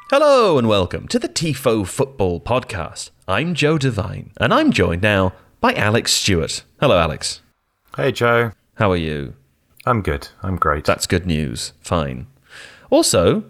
Hello and welcome to the Tifo Football Podcast. I'm Joe Devine, and I'm joined now by Alex Stewart. Hello, Alex. Hey, Joe. How are you? I'm good. I'm great. That's good news. Fine. Also,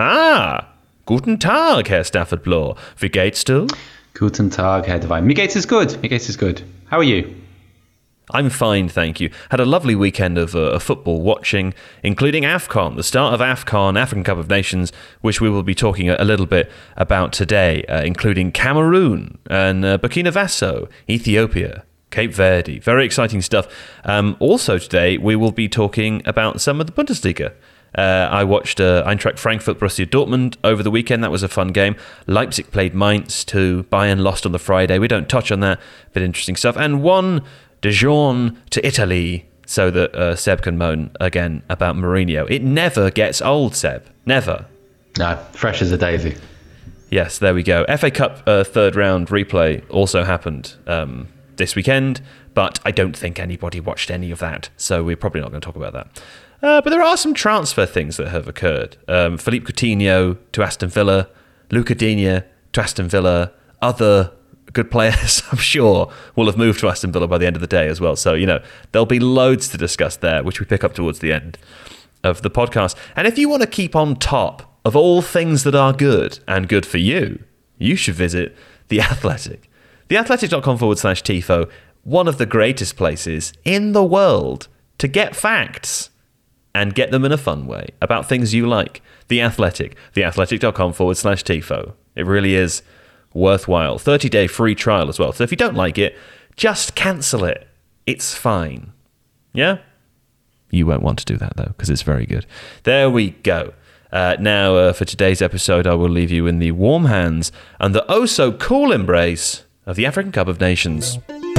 guten Tag, Herr Stafford Bloor. Wie geht's du? Guten Tag, Herr Devine. Mir geht's good. Mir geht's good. How are you? I'm fine, thank you. Had a lovely weekend of football watching, including AFCON, the start of AFCON, African Cup of Nations, which we will be talking a little bit about today, including Cameroon and Burkina Faso, Ethiopia, Cape Verde. Very exciting stuff. Also today, we will be talking about some of the Bundesliga. I watched Eintracht Frankfurt, Borussia Dortmund over the weekend. That was a fun game. Leipzig played Mainz 2. Bayern lost on the Friday. We don't touch on that. Bit interesting stuff. And one Dijon to Italy, so that Seb can moan again about Mourinho. It never gets old, Seb. Never. No, fresh as a daisy. Yes, there we go. FA Cup third round replay also happened this weekend, but I don't think anybody watched any of that, so we're probably not going to talk about that. But there are some transfer things that have occurred. Philippe Coutinho to Aston Villa, Luca Digne to Aston Villa, other good players, I'm sure, will have moved to Aston Villa by the end of the day as well. So, there'll be loads to discuss there, which we pick up towards the end of the podcast. And if you want to keep on top of all things that are good and good for you, you should visit The Athletic. TheAthletic.com/Tifo, one of the greatest places in the world to get facts and get them in a fun way about things you like. The Athletic, TheAthletic.com/Tifo. It really is worthwhile. 30-day free trial as well. So if you don't like it, just cancel it. It's fine. Yeah? You won't want to do that, though, because it's very good. There we go. Now, for today's episode, I will leave you in the warm hands and the oh-so-cool embrace of the African Cup of Nations.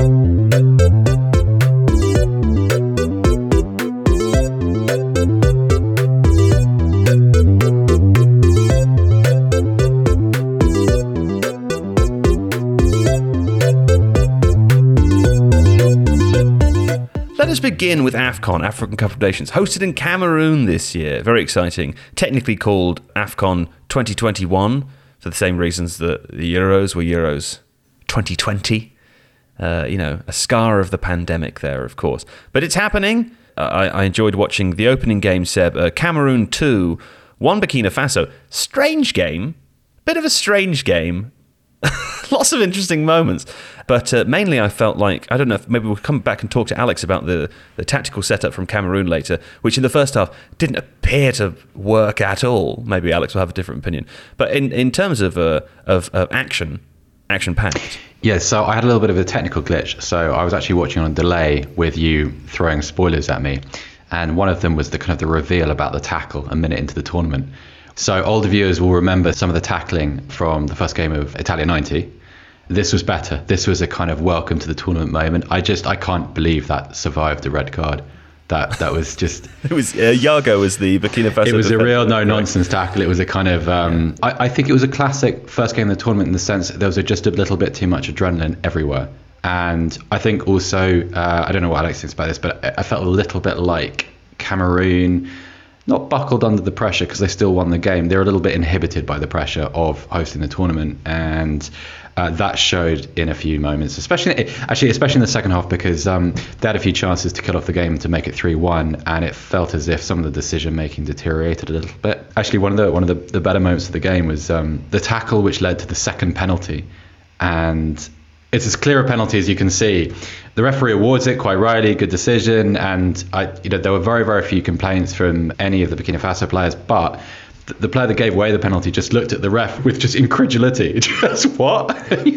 Let us begin with AFCON, African Cup of Nations, hosted in Cameroon this year. Very exciting. Technically called AFCON 2021 for the same reasons that the Euros were Euros 2020. A scar of the pandemic there, of course. But it's happening. I enjoyed watching the opening game, Seb. Cameroon 2, 1 Burkina Faso. Strange game. Bit of a strange game. Lots of interesting moments. But mainly I felt like, I don't know, if maybe we'll come back and talk to Alex about the tactical setup from Cameroon later, which in the first half didn't appear to work at all. Maybe Alex will have a different opinion. But in terms of action-packed. Yeah, so I had a little bit of a technical glitch. So I was actually watching on a delay with you throwing spoilers at me. And one of them was the reveal about the tackle a minute into the tournament. So older viewers will remember some of the tackling from the first game of Italia 90. This was better. This was a kind of welcome to the tournament moment. I can't believe that survived the red card. That was just... It was Yago was the Burkina Faso. It was a real no-nonsense tackle. It was a kind of... I think it was a classic first game of the tournament in the sense that there was just a little bit too much adrenaline everywhere. And I think also, I don't know what Alex thinks about this, but I felt a little bit like Cameroon... not buckled under the pressure because they still won the game. They're a little bit inhibited by the pressure of hosting the tournament, and that showed in a few moments, especially in the second half, because they had a few chances to kill off the game to make it 3-1, and it felt as if some of the decision making deteriorated a little bit. Actually, one of the better moments of the game was the tackle which led to the second penalty, and it's as clear a penalty as you can see. The referee awards it quite rightly, good decision, and there were very, very few complaints from any of the Burkina Faso players, but the player that gave away the penalty just looked at the ref with just incredulity. Just what?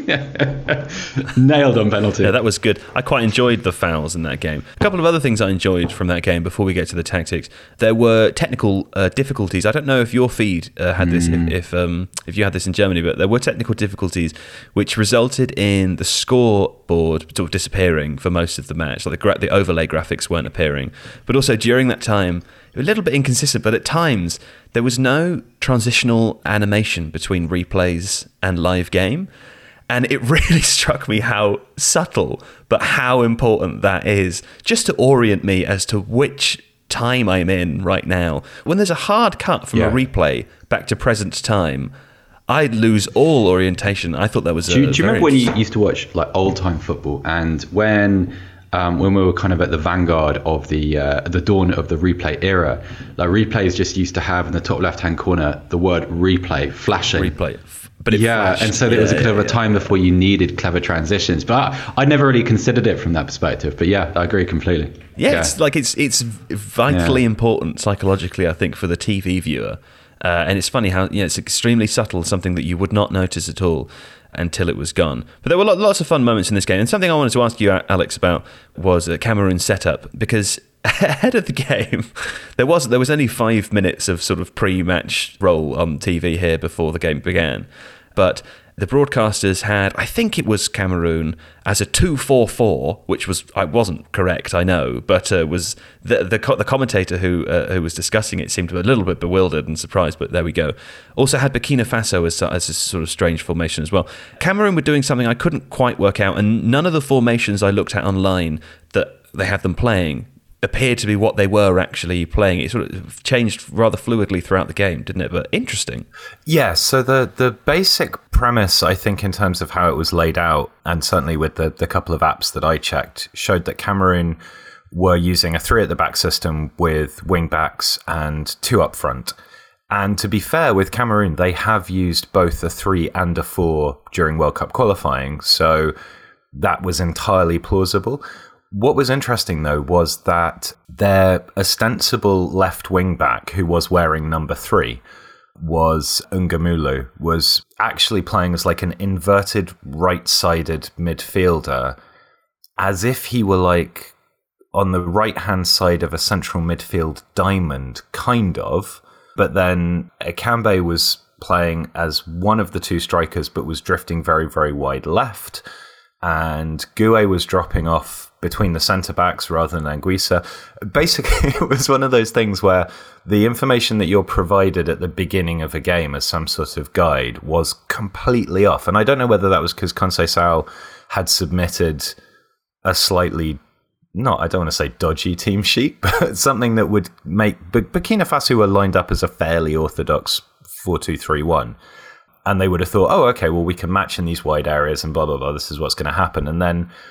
Nailed on penalty. Yeah, that was good. I quite enjoyed the fouls in that game. A couple of other things I enjoyed from that game before we get to the tactics. There were technical difficulties. I don't know if your feed had this, if you had this in Germany, but there were technical difficulties which resulted in the scoreboard sort of disappearing for most of the match. Like the overlay graphics weren't appearing. But also during that time, it was a little bit inconsistent, but at times there was no transitional animation between replays and live game. And it really struck me how subtle, but how important that is, just to orient me as to which time I'm in right now. When there's a hard cut from a replay back to present time, I'd lose all orientation. I thought that was. Do you remember when you used to watch like old time football, and when we were kind of at the vanguard of the dawn of the replay era, like replays just used to have in the top left hand corner the word replay flashing. Replay. But it flashed. And so there was a kind of a time before you needed clever transitions. But I never really considered it from that perspective. But yeah, I agree completely. Yeah, it's vitally important psychologically, I think, for the TV viewer. And it's funny how it's extremely subtle, something that you would not notice at all until it was gone. But there were lots of fun moments in this game. And something I wanted to ask you, Alex, about was Cameroon's setup, because ahead of the game, there was only 5 minutes of sort of pre-match roll on TV here before the game began. But the broadcasters had, I think it was Cameroon, as a 2-4-4, which wasn't correct, I know, but was the commentator who was discussing it seemed a little bit bewildered and surprised, but there we go. Also had Burkina Faso as a sort of strange formation as well. Cameroon were doing something I couldn't quite work out, and none of the formations I looked at online that they had them playing appeared to be what they were actually playing. It sort of changed rather fluidly throughout the game, didn't it? But interesting. Yeah, so the basic premise, I think, in terms of how it was laid out, and certainly with the couple of apps that I checked, showed that Cameroon were using a 3 at the back system with wing backs and 2 up front. And to be fair, with Cameroon, they have used both a 3 and a 4 during World Cup qualifying, so that was entirely plausible. What was interesting, though, was that their ostensible left wing back, who was wearing number 3, was Ungamulu, was actually playing as like an inverted right-sided midfielder, as if he were like on the right-hand side of a central midfield diamond, kind of. But then Akambe was playing as one of the 2 strikers, but was drifting very, very wide left. And Gueye was dropping off between the centre-backs rather than Anguissa. Basically, it was one of those things where the information that you're provided at the beginning of a game as some sort of guide was completely off. And I don't know whether that was because Conceição had submitted a slightly, I don't want to say dodgy team sheet, but something that would make Burkina Faso were lined up as a fairly orthodox 4-2-3-1. And they would have thought, oh, okay, well, we can match in these wide areas and blah, blah, blah. This is what's going to happen. And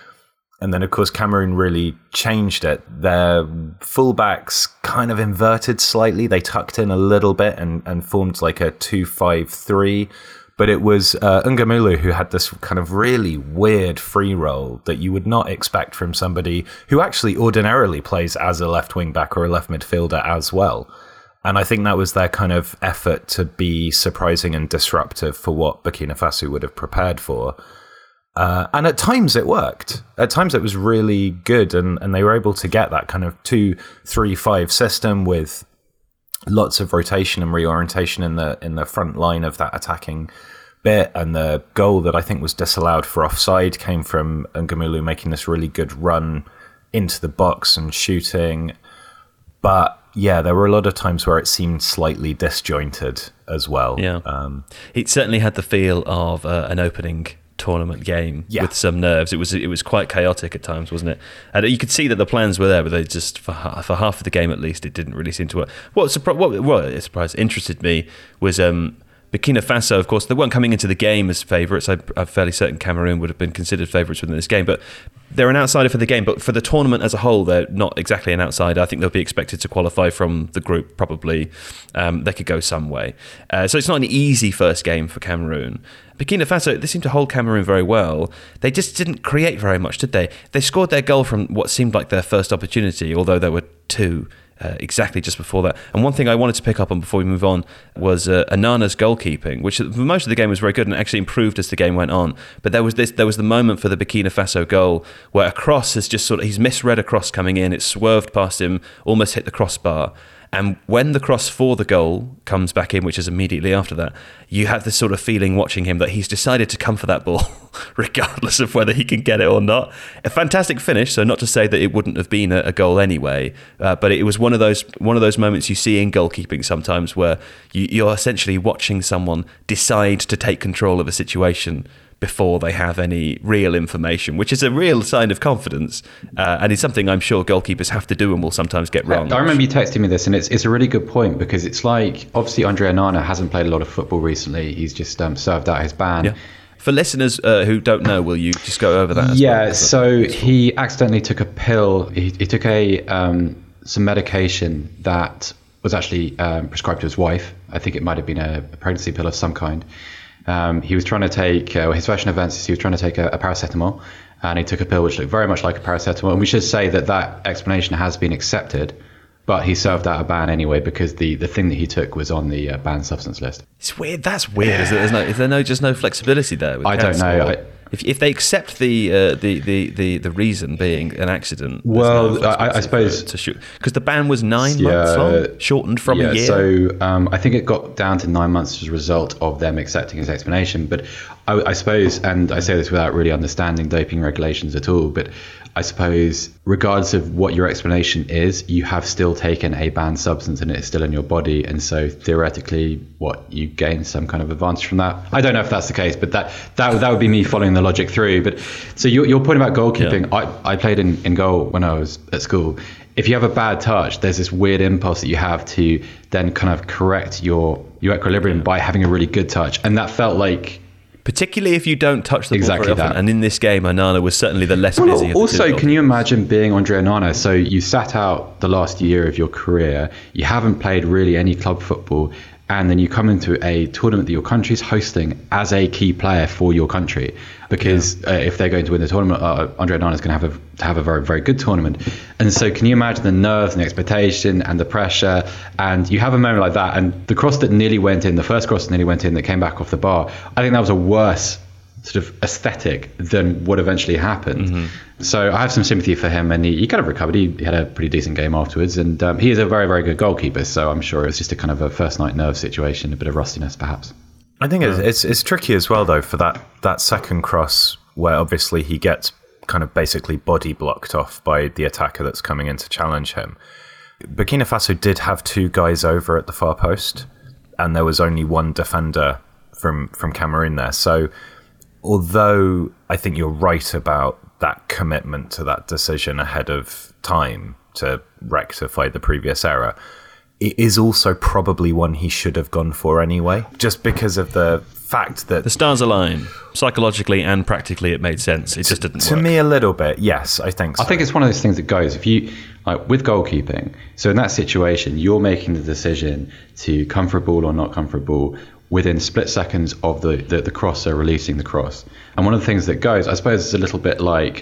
then, of course, Cameroon really changed it. Their fullbacks kind of inverted slightly. They tucked in a little bit and formed like a 2-5-3. But it was Ungamulu who had this kind of really weird free role that you would not expect from somebody who actually ordinarily plays as a left wing back or a left midfielder as well. And I think that was their kind of effort to be surprising and disruptive for what Burkina Faso would have prepared for. And at times it worked. At times it was really good, and they were able to get that kind of 2-3-5 system with lots of rotation and reorientation in the front line of that attacking bit. And the goal that I think was disallowed for offside came from Ungamulu making this really good run into the box and shooting. But yeah, there were a lot of times where it seemed slightly disjointed as well. Yeah, it certainly had the feel of an opening tournament game with some nerves. It was quite chaotic at times, wasn't it? And you could see that the plans were there, but they just for half of the game at least, it didn't really seem to work. What interested me was Burkina Faso, of course, they weren't coming into the game as favourites. I'm fairly certain Cameroon would have been considered favourites within this game, but they're an outsider for the game. But for the tournament as a whole, they're not exactly an outsider. I think they'll be expected to qualify from the group, probably. They could go some way. So it's not an easy first game for Cameroon. Burkina Faso, they seemed to hold Cameroon very well. They just didn't create very much, did they? They scored their goal from what seemed like their first opportunity, although there were 2 exactly just before that. And one thing I wanted to pick up on before we move on was Anana's goalkeeping, which for most of the game was very good and actually improved as the game went on. But there was the moment for the Burkina Faso goal where a cross has just he's misread a cross coming in, it swerved past him, almost hit the crossbar. And when the cross for the goal comes back in, which is immediately after that, you have this sort of feeling watching him that he's decided to come for that ball, regardless of whether he can get it or not. A fantastic finish, so not to say that it wouldn't have been a goal anyway, but it was one of those moments you see in goalkeeping sometimes where you're essentially watching someone decide to take control of a situation before they have any real information, which is a real sign of confidence, and it's something I'm sure goalkeepers have to do and will sometimes get wrong. I remember you texting me this, and it's a really good point, because it's like, obviously Andre Onana hasn't played a lot of football recently. He's just served out his ban. Yeah. For listeners who don't know, will you just go over that? So he accidentally took a pill. He took some medication that was actually prescribed to his wife. I think it might have been a pregnancy pill of some kind. He was trying to take, his version of events is he was trying to take a paracetamol, and he took a pill which looked very much like a paracetamol. And we should say that explanation has been accepted, but he served out a ban anyway, because the thing that he took was on the banned substance list. It's weird. That's weird. Is there just no flexibility there? I don't know. If they accept the reason being an accident, well, I suppose to shoot, because the ban was 9 months long, shortened from a year. So I think it got down to 9 months as a result of them accepting his explanation. But I suppose, and I say this without really understanding doping regulations at all, but I suppose regardless of what your explanation is, you have still taken a banned substance and it's still in your body, and so theoretically, you gain some kind of advantage from that. I don't know if that's the case, but that would be me following the logic through. But so your point about goalkeeping, I played in goal when I was at school. If you have a bad touch, there's this weird impulse that you have to then kind of correct your equilibrium by having a really good touch, and that felt like, particularly if you don't touch the ball exactly very often. And in this game, Onana was certainly the less busy of the also, two. can you imagine being Andre Onana? So you sat out the last year of your career, you haven't played really any club football, and then you come into a tournament that your country's hosting as a key player for your country. Because if they're going to win the tournament, Andre Onana is going to have a very, very good tournament. And so can you imagine the nerves and the expectation and the pressure? And you have a moment like that. And the cross that nearly went in, the first cross that nearly went in that came back off the bar, I think that was a worse sort of aesthetic than what eventually happened. Mm-hmm. So I have some sympathy for him, and he kind of recovered. He had a pretty decent game afterwards, and he is a very, very good goalkeeper. So I'm sure it was just a kind of a first night nerve situation, a bit of rustiness perhaps. I think it's tricky as well, though, for that second cross where obviously he gets kind of basically body blocked off by the attacker that's coming in to challenge him. Burkina Faso did have 2 guys over at the far post, and there was only 1 defender from Cameroon there. So although I think you're right about that commitment to that decision ahead of time to rectify the previous error, it is also probably one he should have gone for anyway, just because of the fact that the stars align. Psychologically and practically, it made sense. It just didn't work. To me, a little bit, yes, I think so. I think it's one of those things that goes, if you, like with goalkeeping, so in that situation, you're making the decision to come for a ball or not come for a ball within split seconds of the crosser releasing the cross. And one of the things that goes, I suppose, is a little bit like,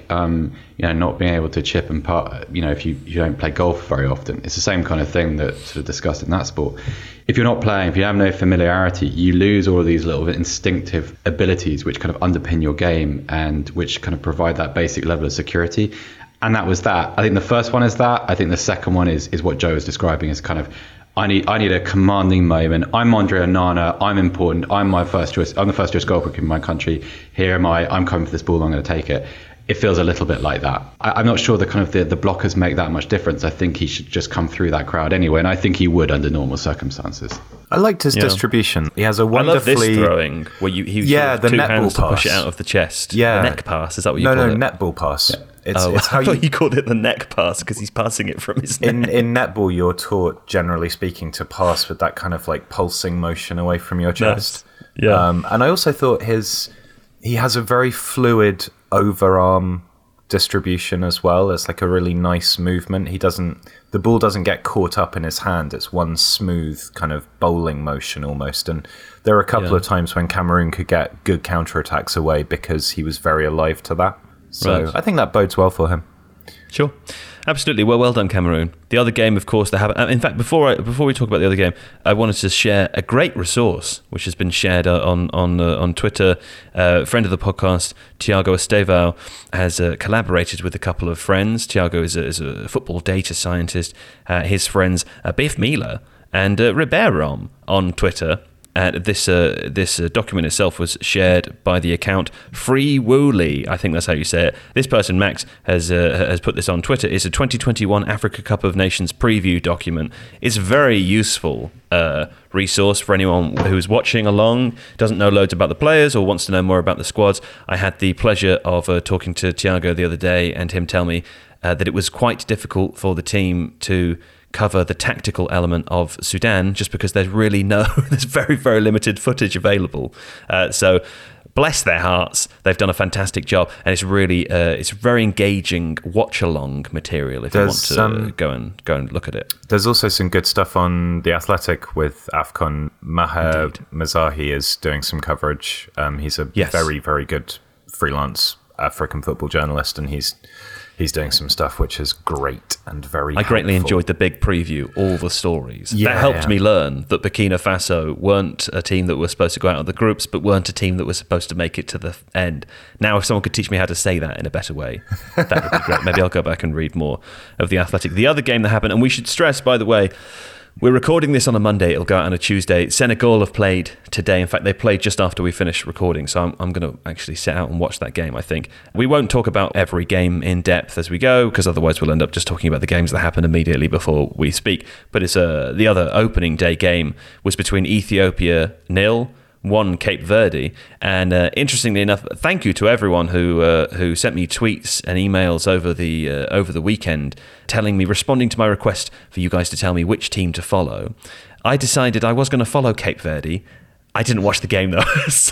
not being able to chip and putt, if you don't play golf very often. It's the same kind of thing that's sort of discussed in that sport. If you're not playing, if you have no familiarity, you lose all of these little instinctive abilities which kind of underpin your game and which kind of provide that basic level of security. And that was that. I think the first one is that. I think the second one is what Joe was describing as kind of, I need a commanding moment. I'm Andre Onana. I'm important. I'm my first choice. I'm the first choice goalkeeper in my country. Here am I. I'm coming for this ball. I'm going to take it. It feels a little bit like that. I'm not sure the blockers make that much difference. I think he should just come through that crowd anyway, and I think he would under normal circumstances. I liked his distribution. He has a wonderfully... I love this throwing where he was the two netball hands to pass. push it out of the chest. Yeah. The neck pass, is that what you call it? No, netball pass. Yeah. It's how I thought you called it the neck pass because he's passing it from his neck. In netball, you're taught, generally speaking, to pass with that kind of like pulsing motion away from your chest. Nice. Yeah. And I also thought he has a very fluid overarm distribution as well. It's like a really nice movement. The ball doesn't get caught up in his hand. It's one smooth kind of bowling motion almost. And there are a couple of times when Cameroon could get good counterattacks away because he was very alive to that. So right. I think that bodes well for him. Sure, absolutely. Well done, Cameroon. The other game, of course, they have. In fact, before we talk about the other game, I wanted to share a great resource which has been shared on Twitter. A friend of the podcast, Tiago Estevao, has collaborated with a couple of friends. Tiago is a football data scientist. His friends, Biff Mila and Ribeiro on Twitter, This document itself was shared by the account Free Wooly. I think that's how you say it. This person, Max, has put this on Twitter. It's a 2021 Africa Cup of Nations preview document. It's a very useful resource for anyone who's watching along, doesn't know loads about the players or wants to know more about the squads. I had the pleasure of talking to Thiago the other day and him tell me that it was quite difficult for the team to cover the tactical element of Sudan just because there's very, very limited footage available. So bless their hearts, they've done a fantastic job, and it's really it's very engaging watch-along material if you want to go and look at it. There's also some good stuff on The Athletic with AFCON. Maher Mazahi is doing some coverage. He's a very, very good freelance African football journalist, and he's doing some stuff which is great and very I greatly helpful. enjoyed the big preview, all the stories. That helped me learn that Burkina Faso weren't a team that were supposed to go out of the groups, but weren't a team that was supposed to make it to the end. Now, if someone could teach me how to say that in a better way, that would be great. Maybe I'll go back and read more of The Athletic. The other game that happened, and we should stress, by the way, we're recording this on a Monday. It'll go out on a Tuesday. Senegal have played today. In fact, they played just after we finished recording. So I'm going to actually sit out and watch that game, I think. We won't talk about every game in depth as we go, because otherwise we'll end up just talking about the games that happen immediately before we speak. But it's the other opening day game was between Ethiopia 0-1 Cape Verde, and interestingly enough, thank you to everyone who sent me tweets and emails over the weekend, responding to my request for you guys to tell me which team to follow. I decided I was going to follow Cape Verde. I didn't watch the game though, so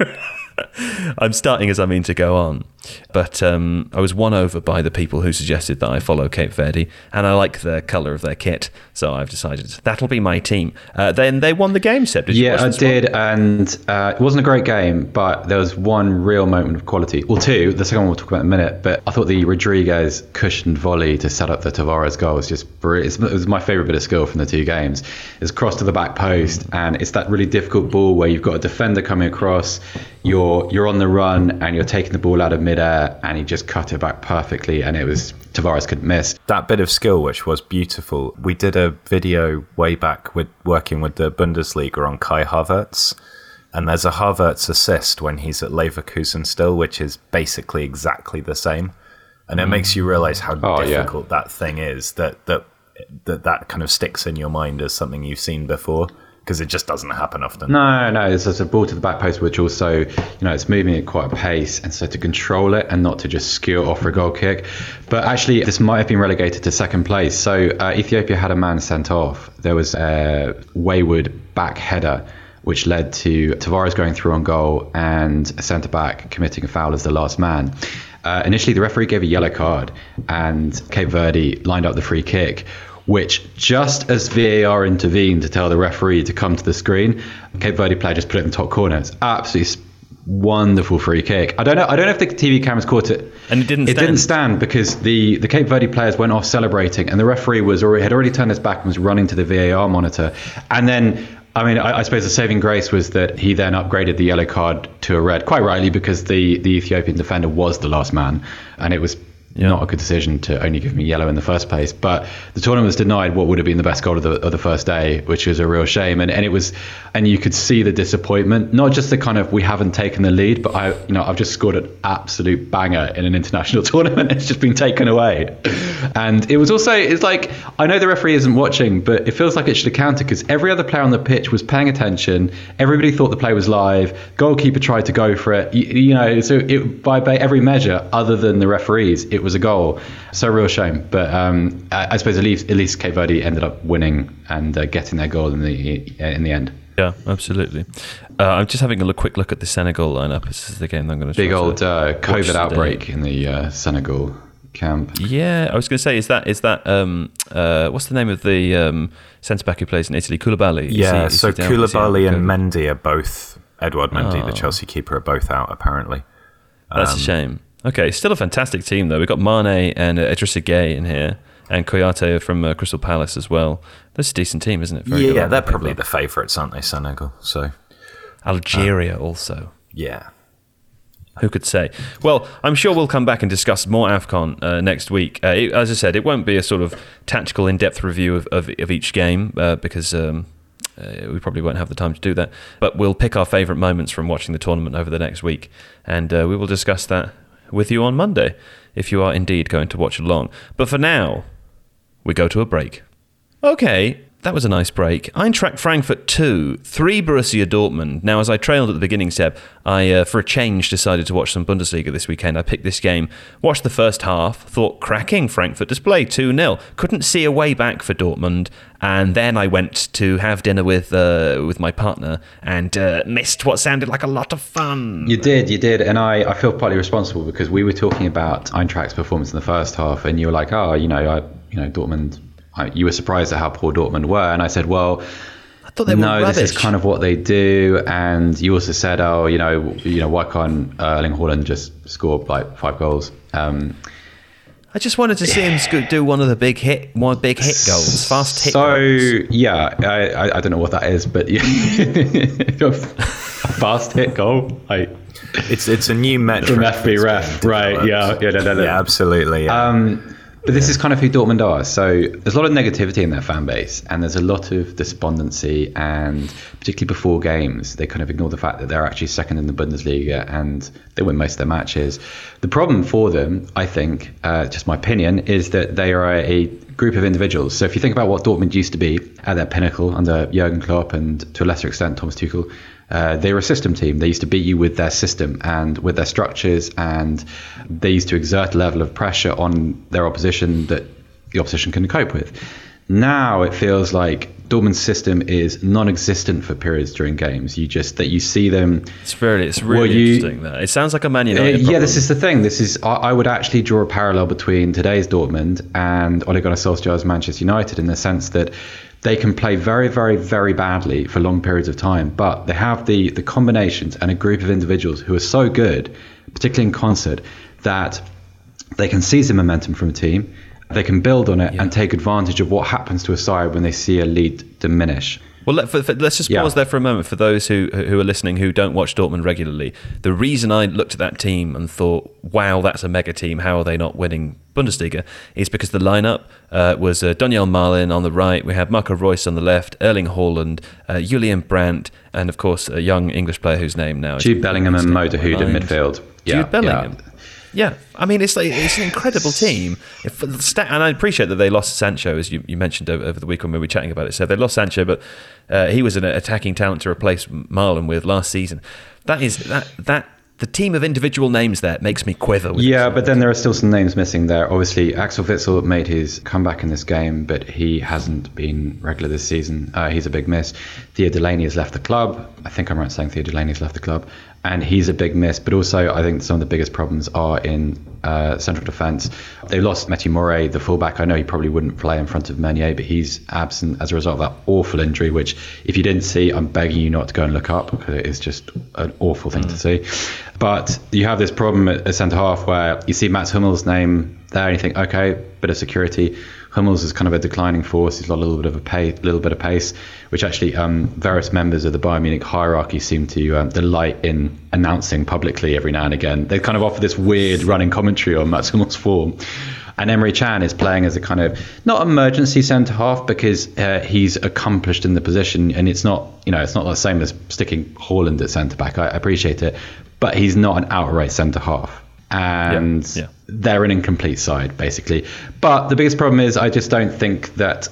I'm starting as I mean to go on. But I was won over by the people who suggested that I follow Cape Verde, and I like the colour of their kit, so I've decided that'll be my team. Then they won the game, Seb. Did you watch this did, one? And it wasn't a great game, but there was one real moment of quality. Well, two. The second one we'll talk about in a minute, but I thought the Rodriguez cushioned volley to set up the Tavares goal was just brilliant. It was my favourite bit of skill from the two games. It's cross to the back post, and it's that really difficult ball where you've got a defender coming across, you're on the run, and you're taking the ball out of midair, and he just cut it back perfectly, and it was Tavares couldn't miss. That bit of skill, which was beautiful. We did a video way back with working with the Bundesliga on Kai Havertz, and there's a Havertz assist when he's at Leverkusen still, which is basically exactly the same, and it makes you realise how difficult that thing is. That kind of sticks in your mind as something you've seen before, because it just doesn't happen often. No, it's a ball to the back post, which also, it's moving at quite a pace, and so to control it and not to just skew it off for a goal kick. But actually, this might have been relegated to second place. So Ethiopia had a man sent off. There was a wayward back header, which led to Tavares going through on goal and a centre-back committing a foul as the last man. Initially, the referee gave a yellow card, and Cape Verde lined up the free kick, which just as VAR intervened to tell the referee to come to the screen, Cape Verde player just put it in the top corner. It's absolutely wonderful free kick. I don't know if the TV cameras caught it. And it didn't stand because the Cape Verde players went off celebrating, and the referee had already turned his back and was running to the VAR monitor. And then, I suppose the saving grace was that he then upgraded the yellow card to a red, quite rightly, because the Ethiopian defender was the last man, and it was not a good decision to only give me yellow in the first place. But the tournament was denied what would have been the best goal of the first day, which was a real shame. And it was, and you could see the disappointment, not just the kind of we haven't taken the lead, but I've just scored an absolute banger in an international tournament. It's just been taken away. And it was also, it's like, I know the referee isn't watching, but it feels like it should have counted, because every other player on the pitch was paying attention. Everybody thought the play was live. Goalkeeper tried to go for it. So by every measure, other than the referees, it was a goal. So real shame. But I suppose at least Cape Verde ended up winning and getting their goal in the end. Yeah, absolutely. I'm just having a quick look at the Senegal lineup. This is the game that I'm going to big old COVID outbreak in the Senegal camp. Yeah, I was going to say, is that what's the name of the centre back who plays in Italy? Koulibaly. Yeah, so Koulibaly and Mendy are both, Edouard Mendy, the Chelsea keeper, are both out apparently. That's a shame. Okay, still a fantastic team though. We've got Mane and Idrissa Gueye in here, and Kouyate from Crystal Palace as well. That's a decent team, isn't it? Very good. They're probably the favourites, aren't they, Senegal? So Algeria also. Yeah. Who could say? Well, I'm sure we'll come back and discuss more AFCON next week. As I said, it won't be a sort of tactical, in-depth review of each game because we probably won't have the time to do that. But we'll pick our favourite moments from watching the tournament over the next week, and we will discuss that with you on Monday, if you are indeed going to watch along. But for now, we go to a break. Okay, that was a nice break. Eintracht Frankfurt 2, 3 Borussia Dortmund. Now, as I trailed at the beginning, Seb, I, for a change, decided to watch some Bundesliga this weekend. I picked this game, watched the first half, thought cracking Frankfurt display, 2-0. Couldn't see a way back for Dortmund, and then I went to have dinner with my partner and missed what sounded like a lot of fun. You did, and I feel partly responsible because we were talking about Eintracht's performance in the first half, and you were like, Dortmund. You were surprised at how poor Dortmund were, and I said, well, I thought they were rubbish. This is kind of what they do. And you also said, why can't Erling Haaland just score like 5 goals? I just wanted to see him do one of the big hit goals, fast hit goals. Yeah, I don't know what that is, but a fast hit goal, like it's a new metric from FB Ref, right? Yeah, absolutely. Yeah. But this is kind of who Dortmund are. So there's a lot of negativity in their fan base, and there's a lot of despondency, and particularly before games, they kind of ignore the fact that they're actually second in the Bundesliga and they win most of their matches. The problem for them, I think, just my opinion, is that they are a group of individuals. So if you think about what Dortmund used to be at their pinnacle under Jurgen Klopp and to a lesser extent Thomas Tuchel, they were a system team. They used to beat you with their system and with their structures, and they used to exert a level of pressure on their opposition that the opposition can cope with. Now it feels like Dortmund's system is non-existent for periods during games. You see them. It's really interesting. That it sounds like a Man United problem. Yeah, this is the thing. I would actually draw a parallel between today's Dortmund and Ole Gunnar Solskjaer's Manchester United in the sense that they can play very, very, very badly for long periods of time, but they have the combinations and a group of individuals who are so good, particularly in concert, that they can seize the momentum from a team, they can build on it and take advantage of what happens to a side when they see a lead diminish. Well, let's just pause there for a moment for those who are listening who don't watch Dortmund regularly. The reason I looked at that team and thought, wow, that's a mega team, how are they not winning Bundesliga, is because the lineup was Daniel Marlin on the right, we had Marco Reus on the left, Erling Haaland, Julian Brandt, and of course a young English player whose name now is Jude Bellingham and Mo Dahoud in midfield. Jude Bellingham. Yeah, I mean, it's an incredible team. And I appreciate that they lost Sancho, as you mentioned over the week when we were chatting about it. So they lost Sancho, but he was an attacking talent to replace Marlon with last season. The team of individual names there makes me quiver. But then there are still some names missing there. Obviously, Axel Witsel made his comeback in this game, but he hasn't been regular this season. He's a big miss. Theo Delaney has left the club. I think I'm right saying Theo Delaney has left the club. And he's a big miss. But also, I think some of the biggest problems are in central defence. They lost Mathieu Moret, the fullback. I know he probably wouldn't play in front of Meunier, but he's absent as a result of that awful injury, which if you didn't see, I'm begging you not to go and look up because it is just an awful thing to see. But you have this problem at centre-half where you see Mats Hummels' name there and you think, okay, bit of security. Hummels is kind of a declining force. He's got a little bit of pace, which actually various members of the Bayern Munich hierarchy seem to delight in announcing publicly every now and again. They kind of offer this weird running commentary on Mats Hummels' form. And Emre Can is playing as a kind of not emergency centre half because he's accomplished in the position, and it's not the same as sticking Haaland at centre back. I appreciate it, but he's not an outright centre half. And they're an incomplete side, basically. But the biggest problem is I just don't think that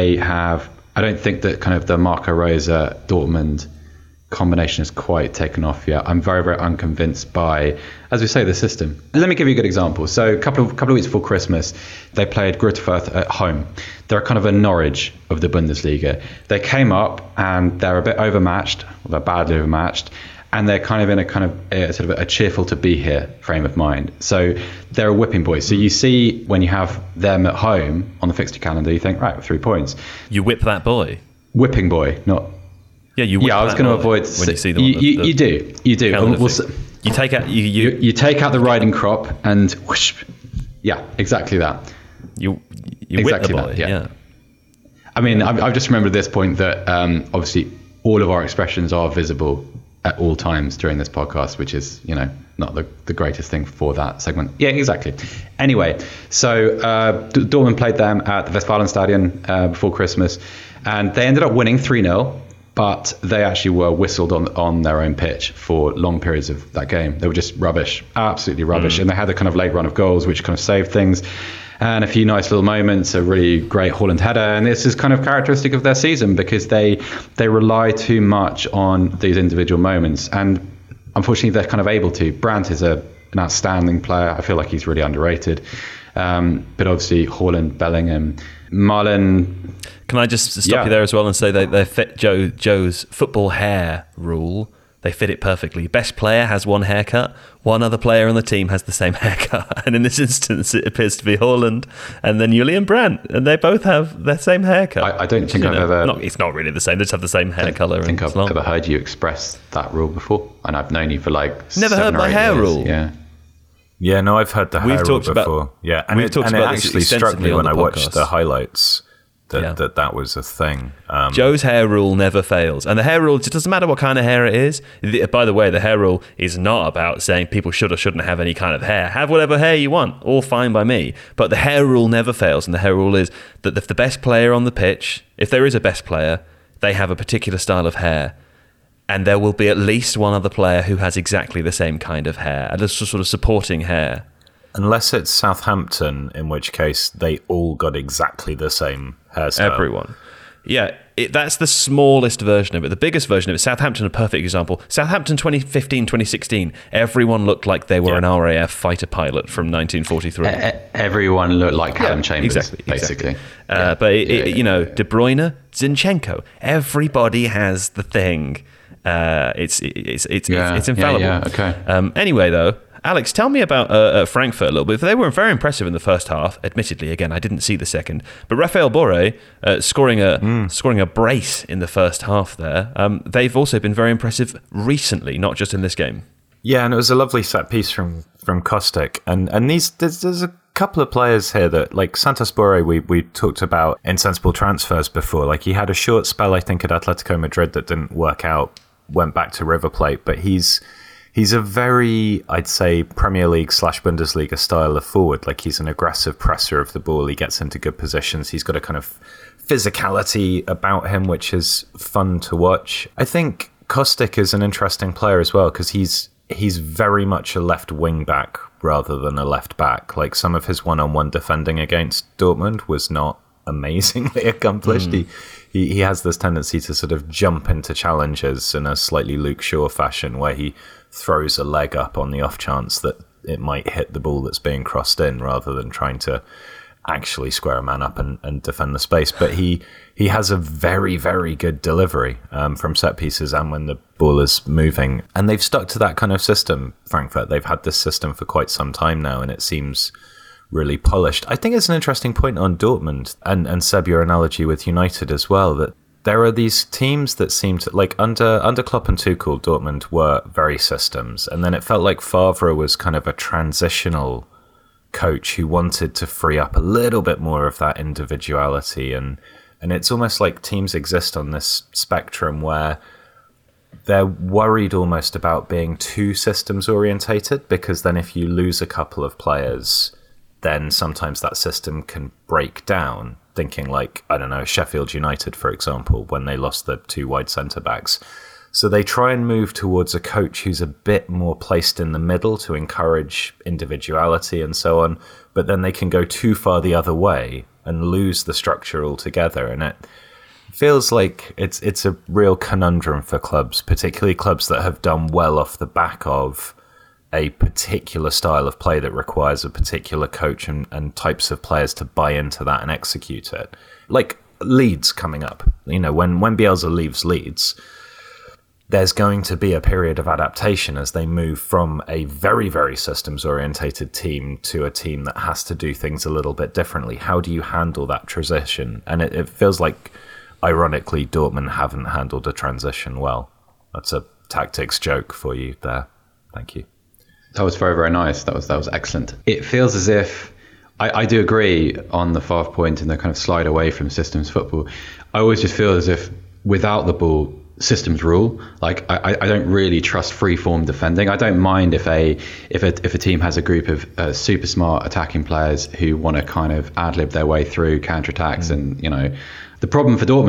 I don't think that kind of the Marco Rose Dortmund combination has quite taken off yet. I'm very, very unconvinced by, as we say, the system. Let me give you a good example. So a couple of weeks before Christmas, they played Greuther Fürth at home. They're kind of a Norwich of the Bundesliga. They came up and they're a bit overmatched, they're badly overmatched, and they're kind of in a kind of sort of a cheerful to be here frame of mind. So they're a whipping boy. So you see when you have them at home on the fixture calendar, you think, right, 3 points. You whip that boy. Whipping boy, not. Yeah, you. Whip I was going to avoid. When you see them. You do. You take out you take out the riding crop and whoosh. Yeah, exactly that. You exactly whip the boy. That, yeah. I mean, I've just remembered at this point that obviously all of our expressions are visible at all times during this podcast, which is, not the greatest thing for that segment. Yeah, exactly. Anyway, so Dortmund played them at the Westfalenstadion before Christmas, and they ended up winning 3-0. but they actually were whistled on their own pitch for long periods of that game. They were just rubbish, absolutely rubbish. And they had a kind of late run of goals, which kind of saved things. And a few nice little moments, a really great Haaland header. And this is kind of characteristic of their season because they rely too much on these individual moments. And unfortunately, they're kind of able to. Brandt is an outstanding player. I feel like he's really underrated. But obviously, Haaland, Bellingham, Marlon. Can I just stop you there as well and say they fit Joe's football hair rule? They fit it perfectly. Best player has one haircut. One other player on the team has the same haircut. And in this instance, it appears to be Haaland and then Julian Brandt. And they both have the same haircut. I don't think I've ever... It's not really the same. They just have the same hair colour. I think I've ever heard you express that rule before. And I've known you for like Never 7 heard or my 8 hair years. rule. Yeah. Yeah, no, I've heard the hair rule before. And we've talked about it this actually struck me extensively when on I the watched podcast. the highlights that was a thing. Joe's hair rule never fails. And the hair rule, it doesn't matter what kind of hair it is. By the way, the hair rule is not about saying people should or shouldn't have any kind of hair. Have whatever hair you want. All fine by me. But the hair rule never fails. And the hair rule is that if the best player on the pitch, if there is a best player, they have a particular style of hair. And there will be at least one other player who has exactly the same kind of hair. And it's sort of supporting hair. Unless it's Southampton, in which case they all got exactly the same hairstyle. Everyone. Yeah, that's the smallest version of it. The biggest version of it, Southampton, a perfect example. Southampton 2015, 2016, everyone looked like they were an RAF fighter pilot from 1943. Everyone looked like Callum Chambers, basically. But De Bruyne, Zinchenko, everybody has the thing. It's infallible. Yeah, okay. Anyway, though, Alex, tell me about Frankfurt a little bit. They were very impressive in the first half. Admittedly, again, I didn't see the second. But Raphael Borré scoring a brace in the first half there. They've also been very impressive recently, not just in this game. Yeah, and it was a lovely set piece from Kostic. And there's a couple of players here that, like Santos Borré, we talked about insensible transfers before. Like he had a short spell, I think, at Atletico Madrid that didn't work out, went back to River Plate, but he's a very, I'd say, Premier League / Bundesliga style of forward. Like he's an aggressive presser of the ball. He gets into good positions. He's got a kind of physicality about him, which is fun to watch. I think Kostic is an interesting player as well because he's very much a left wing back rather than a left back. Like some of his one-on-one defending against Dortmund was not amazingly accomplished. He has this tendency to sort of jump into challenges in a slightly Luke Shaw fashion where he throws a leg up on the off chance that it might hit the ball that's being crossed in rather than trying to actually square a man up and defend the space. But he has a very, very good delivery from set pieces and when the ball is moving. And they've stuck to that kind of system, Frankfurt. They've had this system for quite some time now and it seems really polished. I think it's an interesting point on Dortmund and Seb, your analogy with United as well, that there are these teams that seem to, like under Klopp and Tuchel, Dortmund were very systems. And then it felt like Favre was kind of a transitional coach who wanted to free up a little bit more of that individuality. And it's almost like teams exist on this spectrum where they're worried almost about being too systems orientated, because then if you lose a couple of players, then sometimes that system can break down. Thinking like, I don't know, Sheffield United, for example, when they lost the 2 wide centre-backs. So they try and move towards a coach who's a bit more placed in the middle to encourage individuality and so on, but then they can go too far the other way and lose the structure altogether. And it feels like it's a real conundrum for clubs, particularly clubs that have done well off the back of a particular style of play that requires a particular coach and types of players to buy into that and execute it. Like Leeds coming up. You know, when Bielsa leaves Leeds, there's going to be a period of adaptation as they move from a very, very systems-orientated team to a team that has to do things a little bit differently. How do you handle that transition? And it feels like, ironically, Dortmund haven't handled a transition well. That's a tactics joke for you there. Thank you. That was very, very nice. That was excellent. It feels as if, I do agree on the Favre point and the kind of slide away from systems football. I always just feel as if without the ball, systems rule. Like I don't really trust free-form defending. I don't mind if a team has a group of super smart attacking players who want to kind of ad-lib their way through counterattacks. And, you know, the problem for Dortmund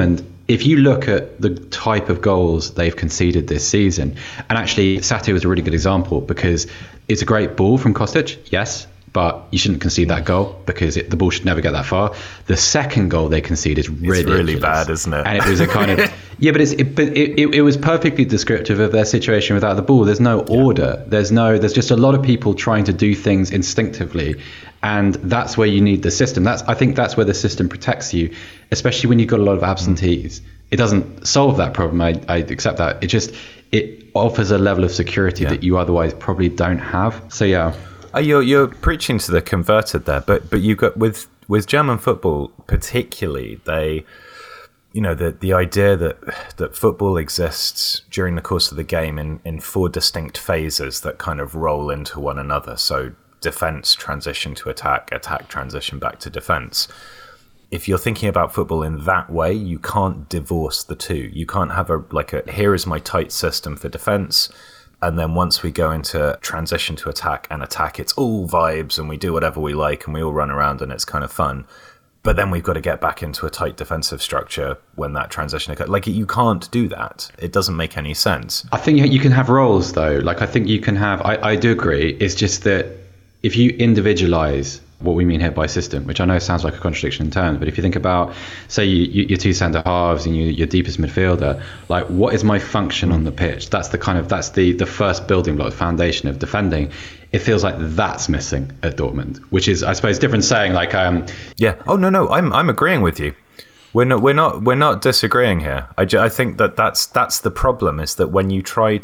if you look at the type of goals they've conceded this season, and actually Satu was a really good example because it's a great ball from Kostic, yes, but you shouldn't concede that goal because the ball should never get that far. The second goal they concede is ridiculous. It's really bad, isn't it? And it was a kind of yeah, but it was perfectly descriptive of their situation without the ball. There's no order. There's just a lot of people trying to do things instinctively, and that's where you need the system. I think that's where the system protects you, especially when you've got a lot of absentees. It doesn't solve that problem. I accept that. It offers a level of security that you otherwise probably don't have. So yeah. You're preaching to the converted there, but you got with German football particularly, they, the idea that football exists during the course of the game in four distinct phases that kind of roll into one another. So defense, transition to attack, attack, transition back to defense. If you're thinking about football in that way, you can't divorce the two. You can't have here is my tight system for defense. And then once we go into transition to attack and attack, it's all vibes and we do whatever we like and we all run around and it's kind of fun. But then we've got to get back into a tight defensive structure when that transition occurs. You can't do that. It doesn't make any sense. I think you can have roles though. I think you can have, I do agree. It's just that if you individualize what we mean here by system, which I know sounds like a contradiction in terms, but if you think about, say, your two centre halves and your deepest midfielder, what is my function on the pitch? That's the first building block, foundation of defending. It feels like that's missing at Dortmund, which is, I suppose, different saying yeah. Oh no, I'm agreeing with you. We're not disagreeing here. I think that's the problem, is that when you try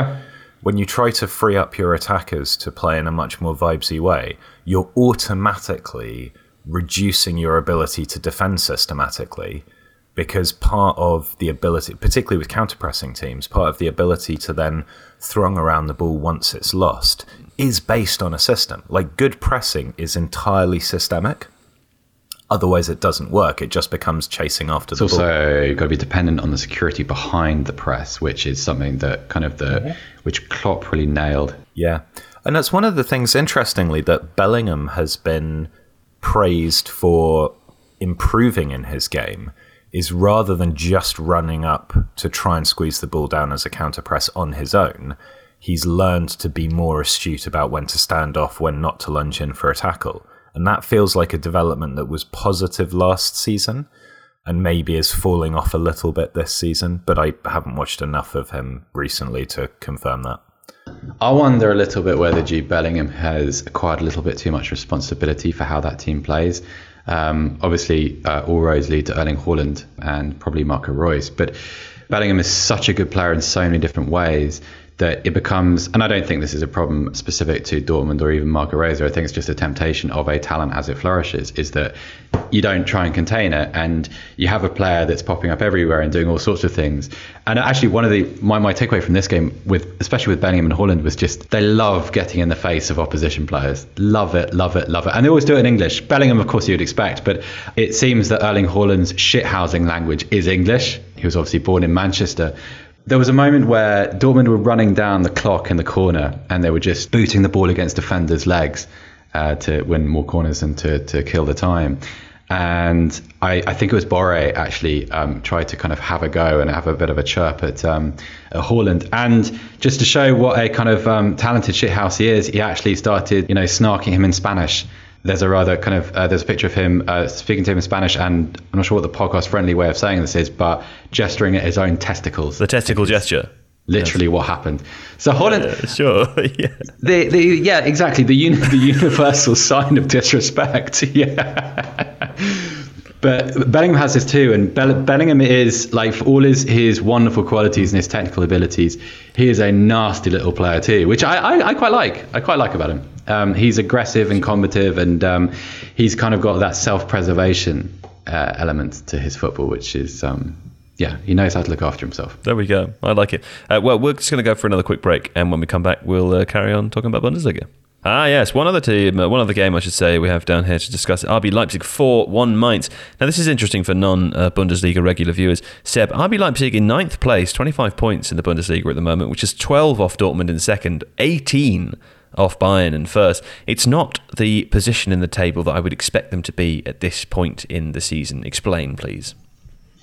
to free up your attackers to play in a much more vibesy way, you're automatically reducing your ability to defend systematically, because part of the ability, particularly with counter-pressing teams, part of the ability to then throng around the ball once it's lost is based on a system. Good pressing is entirely systemic. Otherwise, it doesn't work. It just becomes chasing after the ball. It's also, you've got to be dependent on the security behind the press, which is something that which Klopp really nailed. Yeah. And that's one of the things, interestingly, that Bellingham has been praised for improving in his game, is rather than just running up to try and squeeze the ball down as a counter-press on his own, he's learned to be more astute about when to stand off, when not to lunge in for a tackle. And that feels like a development that was positive last season and maybe is falling off a little bit this season, but I haven't watched enough of him recently to confirm that. I wonder a little bit whether Jude Bellingham has acquired a little bit too much responsibility for how that team plays. Obviously, all roads lead to Erling Haaland and probably Marco Reus, but Bellingham is such a good player in so many different ways that it becomes, and I don't think this is a problem specific to Dortmund or even Marco Reus, I think it's just a temptation of a talent as it flourishes, is that you don't try and contain it, and you have a player that's popping up everywhere and doing all sorts of things. And actually, one of my takeaway from this game, especially with Bellingham and Haaland, was just they love getting in the face of opposition players. Love it. And they always do it in English. Bellingham, of course, you'd expect, but it seems that Erling Haaland's shithousing language is English. He was obviously born in Manchester. There was a moment where Dortmund were running down the clock in the corner and they were just booting the ball against defenders' legs to win more corners and to kill the time. And I think it was Boré actually tried to kind of have a go and have a bit of a chirp at Haaland. And just to show what a kind of talented shithouse he is, he actually started, snarking him in Spanish. There's a rather kind of there's a picture of him speaking to him in Spanish, and I'm not sure what the podcast friendly way of saying this is, but gesturing at his own testicles. The testicle gesture. Literally what happened. So Haaland, sure, yeah. Yeah, exactly. The universal sign of disrespect. Yeah. But Bellingham has this too, and Bellingham is, for all his wonderful qualities and his technical abilities, he is a nasty little player too, which I quite like. I quite like about him. He's aggressive and combative, and he's kind of got that self-preservation element to his football, which is, he knows how to look after himself. There we go. I like it. Well, we're just going to go for another quick break, and when we come back, we'll carry on talking about Bundesliga. Yes, one other game I should say we have down here to discuss. RB Leipzig 4-1 Mainz. Now this is interesting for non-Bundesliga regular viewers. Seb, RB Leipzig in 9th place, 25 points in the Bundesliga at the moment, which is 12 off Dortmund in second, 18 off Bayern in first. It's not the position in the table that I would expect them to be at this point in the season. Explain, please.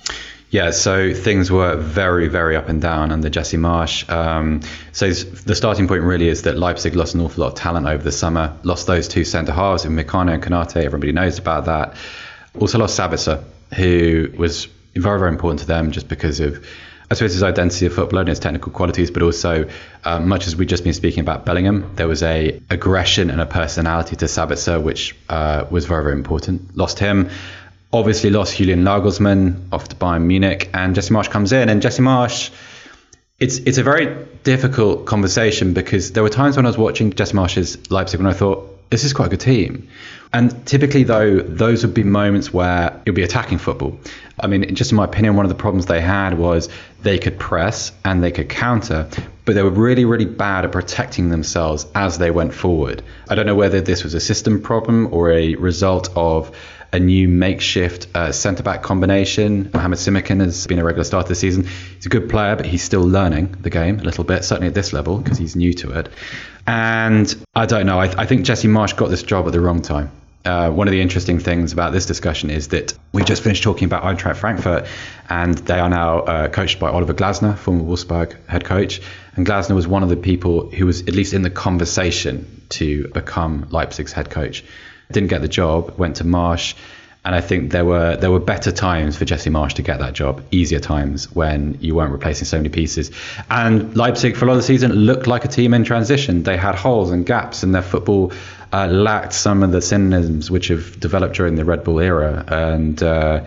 Yeah, so things were very, very up and down under Jesse Marsch. So the starting point really is that Leipzig lost an awful lot of talent over the summer, lost those two centre-halves in Meccano and Konate, everybody knows about that. Also lost Sabitzer, who was very, very important to them just because of, I suppose, his identity of footballer and his technical qualities, but also, much as we've just been speaking about Bellingham, there was a aggression and a personality to Sabitzer, which was very, very important. Lost him. Obviously lost Julian Nagelsmann off to Bayern Munich, and Jesse Marsch comes in. And Jesse Marsch, it's a very difficult conversation because there were times when I was watching Jesse Marsch's Leipzig when I thought, this is quite a good team. And typically, though, those would be moments where it would be attacking football. I mean, just in my opinion, one of the problems they had was they could press and they could counter, but they were really, really bad at protecting themselves as they went forward. I don't know whether this was a system problem or a result of a new makeshift centre-back combination. Mohamed Simikin has been a regular starter this season. He's a good player, but he's still learning the game a little bit, certainly at this level, because he's new to it. And I don't know, I think Jesse Marsch got this job at the wrong time. One of the interesting things about this discussion is that we just finished talking about Eintracht Frankfurt, and they are now coached by Oliver Glasner, former Wolfsburg head coach. And Glasner was one of the people who was at least in the conversation to become Leipzig's head coach. Didn't get the job, went to Marsch, and I think there were better times for Jesse Marsch to get that job, easier times when you weren't replacing so many pieces. And Leipzig, for a lot of the season, looked like a team in transition. They had holes and gaps, and their football lacked some of the synonyms which have developed during the Red Bull era. And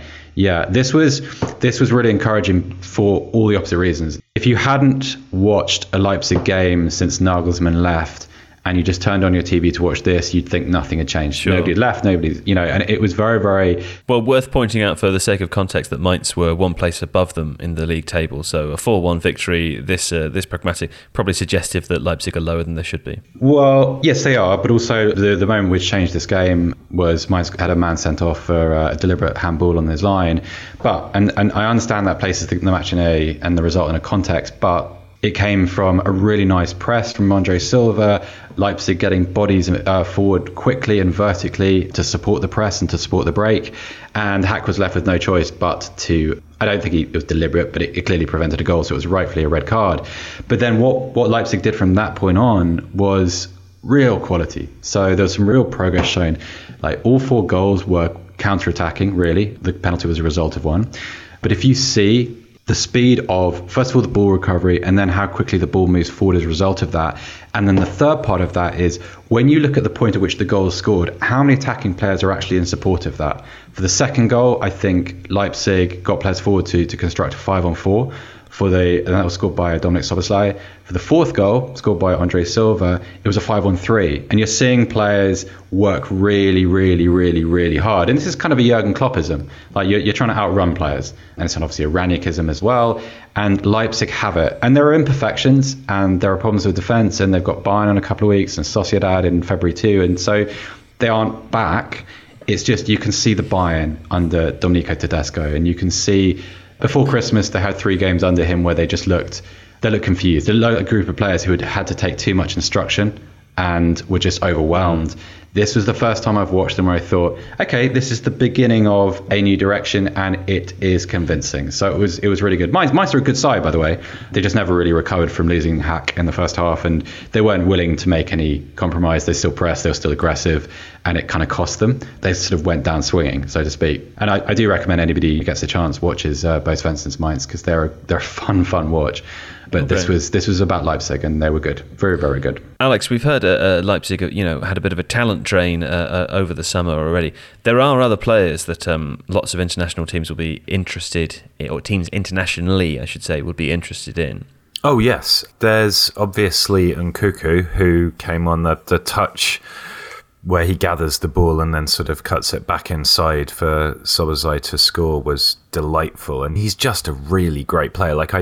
this was really encouraging for all the opposite reasons. If you hadn't watched a Leipzig game since Nagelsmann left, and you just turned on your TV to watch this, you'd think nothing had changed. Sure. Nobody had left, and it was very, very... Well, worth pointing out for the sake of context that Mainz were one place above them in the league table, so a 4-1 victory, this pragmatic, probably suggestive that Leipzig are lower than they should be. Well, yes, they are, but also the moment which changed this game was Mainz had a man sent off for a deliberate handball on his line. But, and I understand that places the match and the result in a context, but it came from a really nice press from Andre Silva, Leipzig getting bodies forward quickly and vertically to support the press and to support the break. And Hack was left with no choice but to, I don't think it was deliberate, but it clearly prevented a goal, so it was rightfully a red card. But then what Leipzig did from that point on was real quality. So there was some real progress shown. Like all 4 goals were counter-attacking, really. The penalty was a result of one. But if you see the speed of, first of all, the ball recovery, and then how quickly the ball moves forward as a result of that. And then the third part of that is when you look at the point at which the goal is scored, how many attacking players are actually in support of that? For the second goal, I think Leipzig got players forward to construct a 5-on-4. And that was scored by Dominik Szoboszlai. For the fourth goal, scored by Andre Silva, it was a 5-on-3. And you're seeing players work really, really, really, really hard. And this is kind of a Jurgen Kloppism. Like you're trying to outrun players. And it's obviously a Ranickism as well. And Leipzig have it. And there are imperfections and there are problems with defence. And they've got Bayern in a couple of weeks and Sociedad in February too. And so they aren't back. It's just you can see the Bayern under Domenico Tedesco. And you can see... Before Christmas, they had 3 games under him where they looked confused. They looked like a group of players who had to take too much instruction and were just overwhelmed. This was the first time I've watched them where I thought, okay, this is the beginning of a new direction, and it is convincing. So it was really good. Mainz are a good side, by the way. They just never really recovered from losing Hack in the first half, and they weren't willing to make any compromise. They still pressed, they were still aggressive, and it kind of cost them. They sort of went down swinging, so to speak. And I do recommend anybody who gets a chance watches Bo Svensson's Mainz, because they're a fun watch. But okay. This was about Leipzig, and they were good, very, very good. Alex, we've heard Leipzig, had a bit of a talent drain over the summer already. There are other players that lots of international teams will be interested in, or teams internationally, I should say, would be interested in. Oh yes, there's obviously Nkunku, who came on the touch where he gathers the ball and then sort of cuts it back inside for Szoboszlai to score, was delightful, and he's just a really great player. Like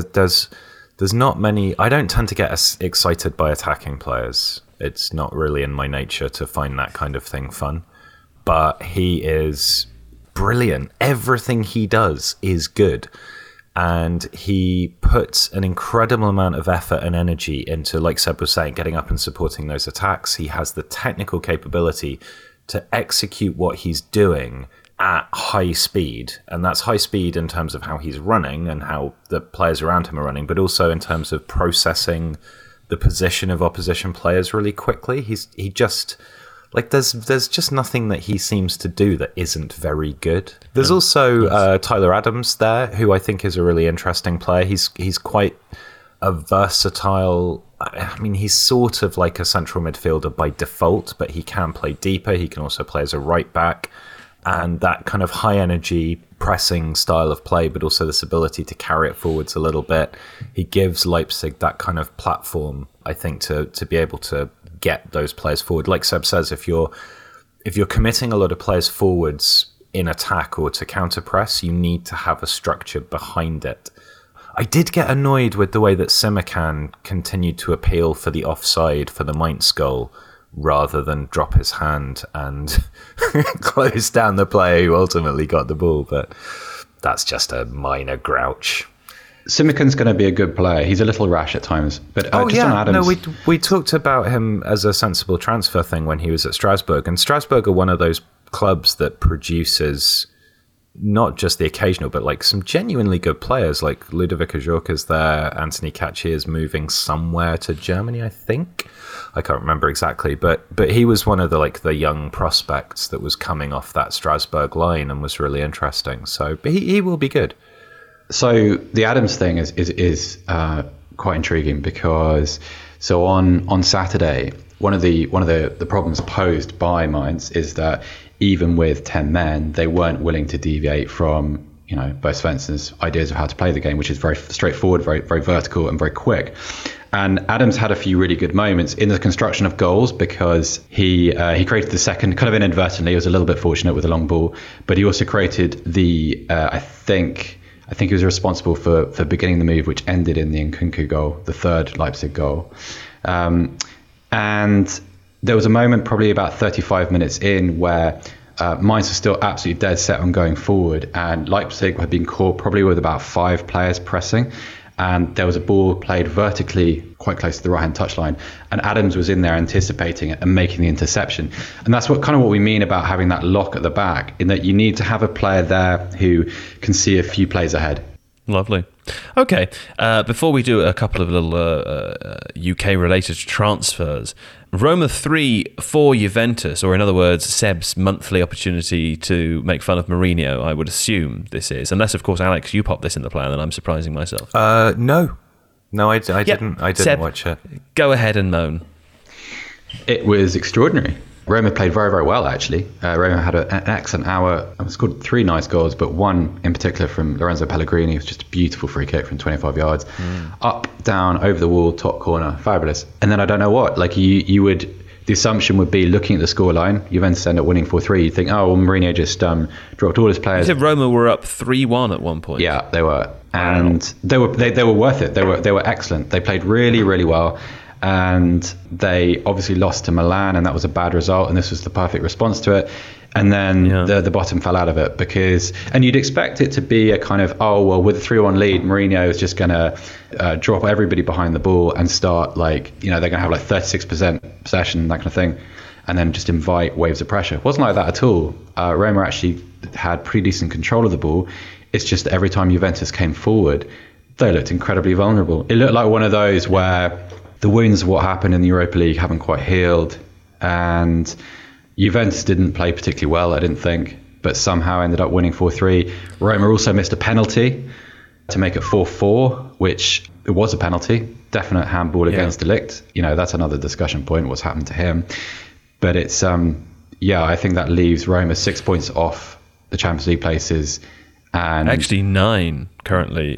there's not many. I don't tend to get as excited by attacking players. It's not really in my nature to find that kind of thing fun. But he is brilliant. Everything he does is good. And he puts an incredible amount of effort and energy into, like Seb was saying, getting up and supporting those attacks. He has the technical capability to execute what he's doing at high speed, and that's high speed in terms of how he's running and how the players around him are running, but also in terms of processing the position of opposition players really quickly. He just like there's just nothing that he seems to do that isn't very good. There's also Tyler Adams there, who I think is a really interesting player. He's quite a versatile. I mean, he's sort of like a central midfielder by default, but he can play deeper. He can also play as a right back. And that kind of high energy pressing style of play, but also this ability to carry it forwards a little bit. He gives Leipzig that kind of platform, I think, to be able to get those players forward. Like Seb says, if you're committing a lot of players forwards in attack or to counter press, you need to have a structure behind it. I did get annoyed with the way that Simakan continued to appeal for the offside for the Mainz goal, rather than drop his hand and close down the player who ultimately got the ball. But that's just a minor grouch. Simakan's going to be a good player. He's a little rash at times. But on Adams... No, we talked about him as a sensible transfer thing when he was at Strasbourg. And Strasbourg are one of those clubs that produces not just the occasional, but like some genuinely good players. Like Ludovic Ajorca's there. Anthony Catchy is moving somewhere to Germany, I think. I can't remember exactly, but he was one of the young prospects that was coming off that Strasbourg line and was really interesting. So he will be good. So the Adams thing is quite intriguing because on Saturday, one of the problems posed by Mainz is that even with 10 men, they weren't willing to deviate from Bo Svensson's ideas of how to play the game, which is very straightforward, very very vertical and very quick. And Adams had a few really good moments in the construction of goals because he created the second kind of inadvertently. He was a little bit fortunate with a long ball, but he also created the I think he was responsible for beginning the move, which ended in the Nkunku goal, the third Leipzig goal. And there was a moment probably about 35 minutes in where Mainz was still absolutely dead set on going forward, and Leipzig had been caught probably with about 5 players pressing. And there was a ball played vertically quite close to the right-hand touchline, and Adams was in there anticipating it and making the interception. And that's what we mean about having that lock at the back, in that you need to have a player there who can see a few plays ahead. Lovely. Okay, before we do a couple of little UK-related transfers, Roma 3 for Juventus, or in other words, Seb's monthly opportunity to make fun of Mourinho, I would assume this is. Unless, of course, Alex, you popped this in the plan and I'm surprising myself. No, I didn't Seb, watch it. Go ahead and moan. It was extraordinary. Roma played very, very well, actually. Roma had an excellent hour and scored 3 nice goals, but one in particular from Lorenzo Pellegrini. It was just a beautiful free kick from 25 yards. Up, down, over the wall, top corner. Fabulous. And then I don't know what. You would... The assumption would be, looking at the scoreline, Juventus end up winning 4-3. You think, Mourinho just dropped all his players. You said Roma were up 3-1 at one point. Yeah, they were. And they were worth it. They were excellent. They played really, really well. And they obviously lost to Milan, and that was a bad result, and this was the perfect response to it. And then the bottom fell out of it and you'd expect it to be a kind of, with a 3-1 lead, Mourinho is just going to drop everybody behind the ball and start they're going to have 36% possession, that kind of thing, and then just invite waves of pressure. It wasn't like that at all. Roma actually had pretty decent control of the ball. It's just that every time Juventus came forward, they looked incredibly vulnerable. It looked like one of those where the wounds of what happened in the Europa League haven't quite healed, and Juventus didn't play particularly well, I didn't think, but somehow ended up winning 4-3. Roma also missed a penalty to make it 4-4, which it was a penalty, definite handball against De Ligt. That's another discussion point, what's happened to him. But it's, I think that leaves Roma 6 points off the Champions League places. And actually 9 currently.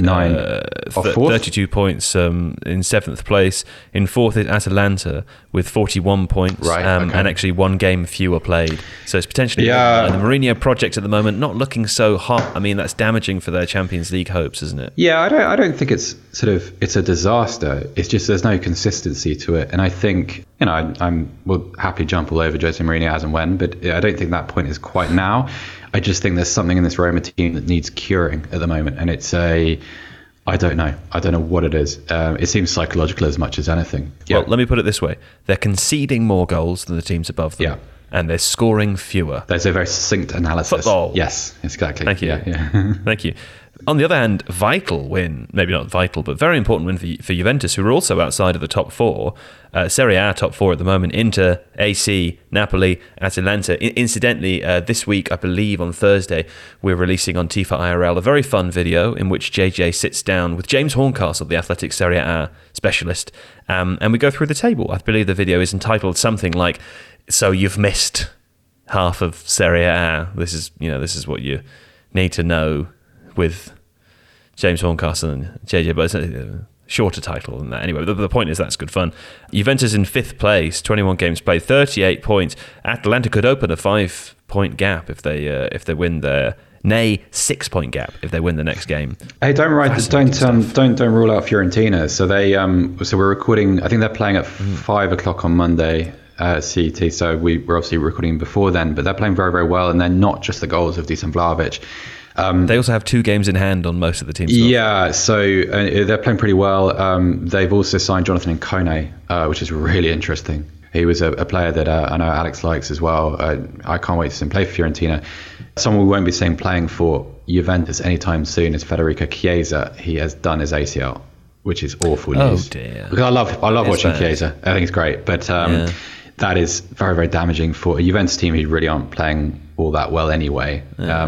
32 points in 7th place. In 4th is Atalanta with 41 points. Right, and actually 1 game fewer played. So it's potentially the Mourinho project at the moment not looking so hot. I mean, that's damaging for their Champions League hopes, isn't it? Yeah, I don't think it's it's a disaster. It's just there's no consistency to it. And I think, we'll happily jump all over Jose Mourinho as and when, but I don't think that point is quite now. I just think there's something in this Roma team that needs curing at the moment, and it's I don't know what it is. It seems psychological as much as anything. Well, let me put it this way: they're conceding more goals than the teams above them. Yeah. and they're scoring fewer. There's a very succinct analysis. Football. Yes, exactly. Thank you. Yeah. Thank you. On the other hand, vital win, maybe not vital, but very important win for Juventus, who are also outside of the top four. Serie A top four at the moment: Inter, AC, Napoli, Atalanta. Incidentally, this week, I believe on Thursday, we're releasing on Tifa IRL a very fun video in which JJ sits down with James Horncastle, the Athletic Serie A specialist, and we go through the table. I believe the video is entitled something like, "So you've missed half of Serie A. This is what you need to know," with James Horncastle and JJ, but it's a shorter title than that. Anyway, the point is that's good fun. Juventus in 5th place, 21 games played, 38 points. Atalanta could open a 5-point gap if they win their 6-point gap if they win the next game. Hey, don't rule out Fiorentina. So we're recording. I think they're playing at 5 o'clock on Monday. CET, so we're obviously recording before then, but they're playing very, very well, and they're not just the goals of Dusan Vlahovic. They also have 2 games in hand on most of the teams. Yeah, so they're playing pretty well. They've also signed Jonathan Nkone, which is really interesting. He was a player that I know Alex likes as well. I can't wait to see him play for Fiorentina. Someone we won't be seeing playing for Juventus anytime soon is Federico Chiesa. He has done his ACL, which is awful news. Oh dear! Because I love watching Chiesa. I think it's great, but that is very, very damaging for a Juventus team who really aren't playing all that well anyway.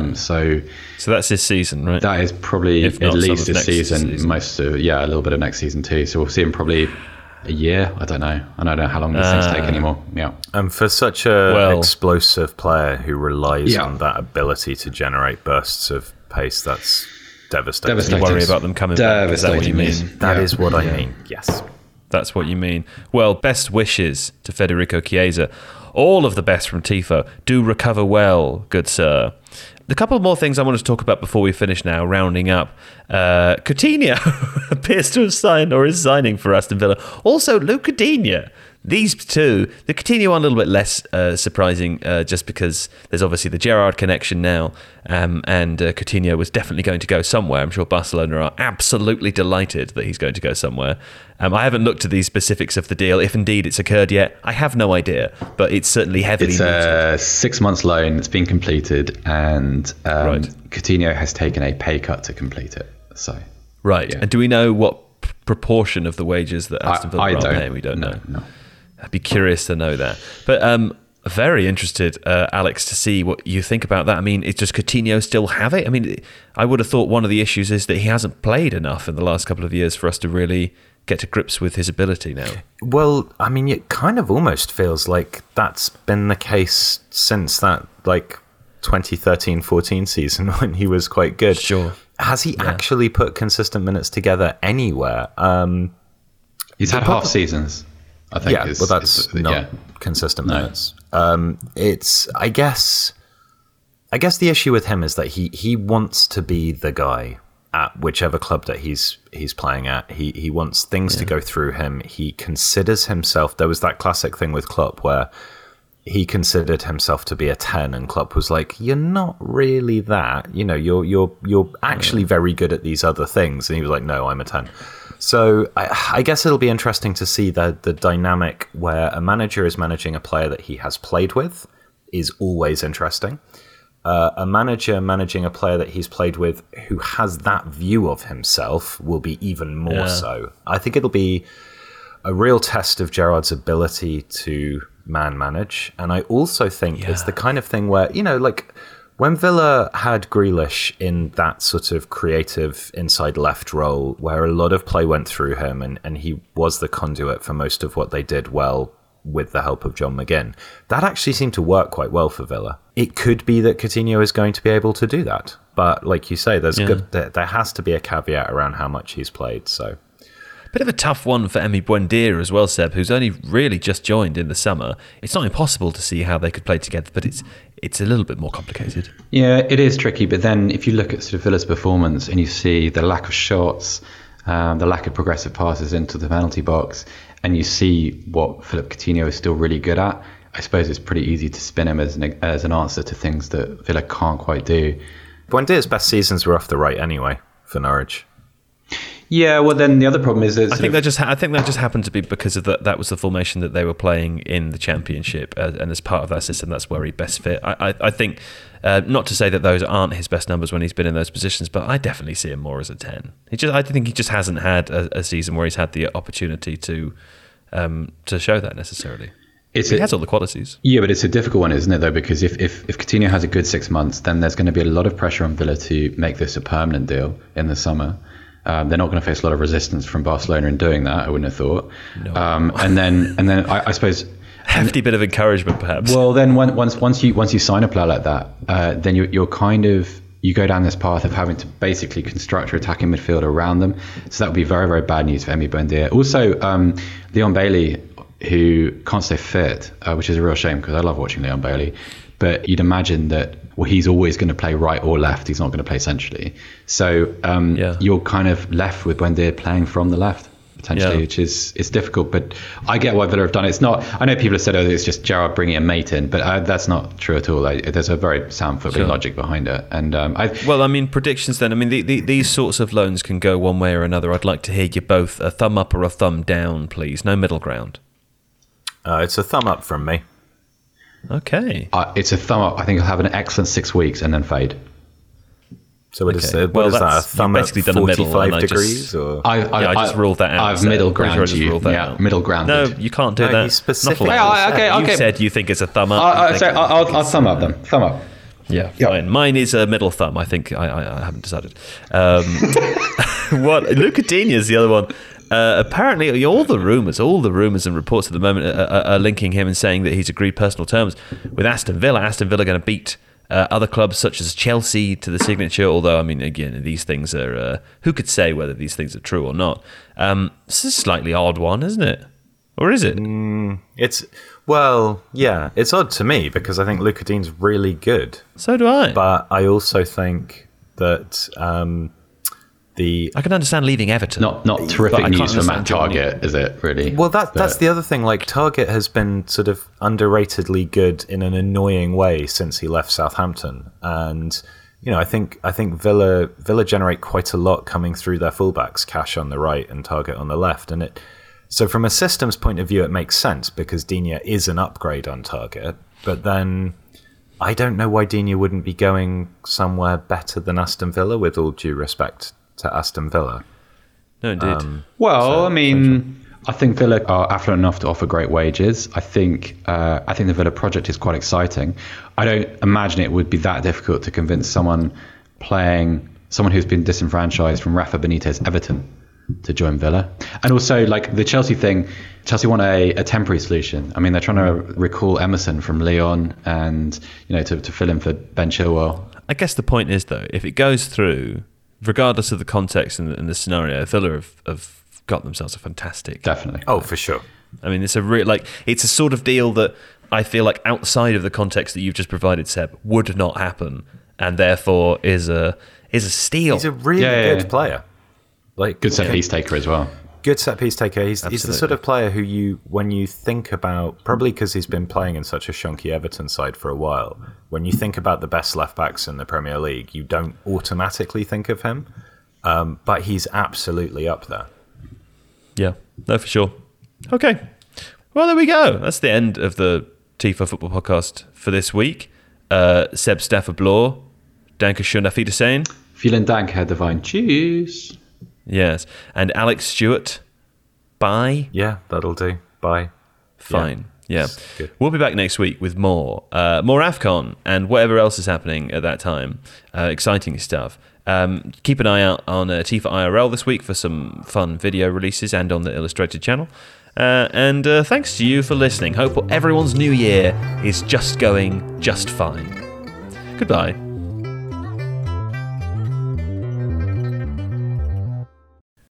So that's this season, right? That is probably at least this season. season. A little bit of next season too. So we'll see him probably a year. I don't know how long these things take anymore. Yeah. And for such a explosive player who relies on that ability to generate bursts of pace, that's devastating. You worry about them coming back. Is that what you mean? That is what I mean. Yes. That's what you mean. Well, best wishes to Federico Chiesa. All of the best from Tifo. Do recover well, good sir. A couple more things I want to talk about before we finish now, rounding up. Coutinho appears to have signed or is signing for Aston Villa. Also, Luca Digne. These two, the Coutinho one a little bit less surprising, just because there's obviously the Gerrard connection now, and Coutinho was definitely going to go somewhere. I'm sure Barcelona are absolutely delighted that he's going to go somewhere. I haven't looked at the specifics of the deal, if indeed it's occurred yet. I have no idea, but it's certainly heavily It's a 6 months loan that's been completed, and right. Coutinho has taken a pay cut to complete it. So right, yeah. And do we know what proportion of the wages that Aston Villa are paying? We don't know. No. I'd be curious to know that. But very interested, Alex, to see what you think about that. I mean, does Coutinho still have it? I mean, I would have thought one of the issues is that he hasn't played enough in the last couple of years for us to really get to grips with his ability now. Well, I mean, it kind of almost feels like that's been the case since that, 2013-14 season when he was quite good. Sure. Has he actually put consistent minutes together anywhere? He's had half seasons. I think that's not consistent minutes. It's I guess the issue with him is that he wants to be the guy at whichever club that he's playing at. He wants things to go through him. He considers himself. There was that classic thing with Klopp where he considered himself to be a 10, and Klopp was like, "You're not really that. You know, you're actually very good at these other things." And he was like, "No, I'm a 10." So I guess it'll be interesting to see the dynamic where a manager is managing a player that he has played with is always interesting. A manager managing a player that he's played with who has that view of himself will be even more so. I think it'll be a real test of Gerrard's ability to man manage. And I also think it's the kind of thing where, when Villa had Grealish in that sort of creative inside left role where a lot of play went through him and he was the conduit for most of what they did well with the help of John McGinn, that actually seemed to work quite well for Villa. It could be that Coutinho is going to be able to do that. But like you say, there has to be a caveat around how much he's played. So bit of a tough one for Emi Buendia as well, Seb, who's only really just joined in the summer. It's not impossible to see how they could play together, but it's a little bit more complicated. Yeah, it is tricky. But then if you look at sort of Villa's performance and you see the lack of shots, the lack of progressive passes into the penalty box, and you see what Philippe Coutinho is still really good at, I suppose it's pretty easy to spin him as an answer to things that Villa can't quite do. Buendia's best seasons were off the right anyway for Norwich. Yeah, well, then the other problem is that I think that just happened to be because of that was the formation that they were playing in the Championship, and as part of that system, that's where he best fit. I think, not to say that those aren't his best numbers when he's been in those positions, but I definitely see him more as a 10. I think he just hasn't had a season where he's had the opportunity to show that necessarily. He has all the qualities. Yeah, but it's a difficult one, isn't it, though? Because if Coutinho has a good 6 months, then there's going to be a lot of pressure on Villa to make this a permanent deal in the summer. They're not going to face a lot of resistance from Barcelona in doing that, I wouldn't have thought. No. And then I suppose hefty bit of encouragement, perhaps. Well, then once you sign a player like that, then you're kind of, you go down this path of having to basically construct your attacking midfield around them. So that would be very, very bad news for Emi Buendia. Also, Leon Bailey, who can't stay fit, which is a real shame because I love watching Leon Bailey. But you'd imagine that, well, he's always going to play right or left. He's not going to play centrally. So you're kind of left with Buendia playing from the left, potentially, which is difficult. But I get why Villa have done it. It's not, I know people have said, it's just Gerrard bringing a mate in, but that's not true at all. There's a very sound footballing logic behind it. And predictions then. I mean, these sorts of loans can go one way or another. I'd like to hear you both a thumb up or a thumb down, please. No middle ground. It's a thumb up from me. Okay. It's a thumb up. I think he'll have an excellent 6 weeks and then fade. So what is that? A thumb up 45 degrees? I just ruled that out. I've middle ground you. Middle ground. No, you can't do that. He's specific. You said you think it's a thumb up. I'll thumb up then. Thumb up. Yeah, fine. Mine is a middle thumb. I think I haven't decided. Luca Digne is the other one. Apparently, all the rumours and reports at the moment are linking him and saying that he's agreed personal terms with Aston Villa. Aston Villa are going to beat other clubs such as Chelsea to the signature. Although, I mean, again, these things are who could say whether these things are true or not? It's a slightly odd one, isn't it? Or is it? It's odd to me because I think Luca Digne's really good. So do I. But I also think that I can understand leaving Everton. Not terrific news for Matt Targett, is it, really? Well, that's the other thing. Like, Targett has been sort of underratedly good in an annoying way since he left Southampton. And, I think Villa generate quite a lot coming through their fullbacks, Cash on the right and Targett on the left. And so from a systems point of view, it makes sense because Digne is an upgrade on Targett. But then I don't know why Digne wouldn't be going somewhere better than Aston Villa, with all due respect to Aston Villa. No, indeed. I think Villa are affluent enough to offer great wages. I think the Villa project is quite exciting. I don't imagine it would be that difficult to convince someone who's been disenfranchised from Rafa Benitez Everton to join Villa. And also, like the Chelsea thing, Chelsea want a temporary solution. I mean, they're trying to recall Emerson from Lyon and, to fill in for Ben Chilwell. I guess the point is, though, if it goes through, regardless of the context and the scenario, Villa have got themselves a fantastic... Definitely. Oh, for sure. I mean, it's a sort of deal that I feel like outside of the context that you've just provided, Seb, would not happen, and therefore is a steal. He's a really good player. Like, good set piece taker as well. Good set piece taker. He's the sort of player who when you think about, probably because he's been playing in such a shonky Everton side for a while, when you think about the best left backs in the Premier League, you don't automatically think of him, but he's absolutely up there. Yeah, no, for sure. Okay, well, there we go. That's the end of the Tifo Football Podcast for this week. Seb Stafford-Bloor, danke schön auf Wiedersehen. Vielen Dank, Herr Devine. Tschüss. Yes, and Alex Stewart, bye. Yeah, that'll do. Bye. Fine. Yeah. We'll be back next week with more AFCON and whatever else is happening at that time. Exciting stuff. Keep an eye out on Tifo IRL this week for some fun video releases and on the Illustrated channel. And thanks to you for listening. Hope everyone's new year is just going just fine. Goodbye.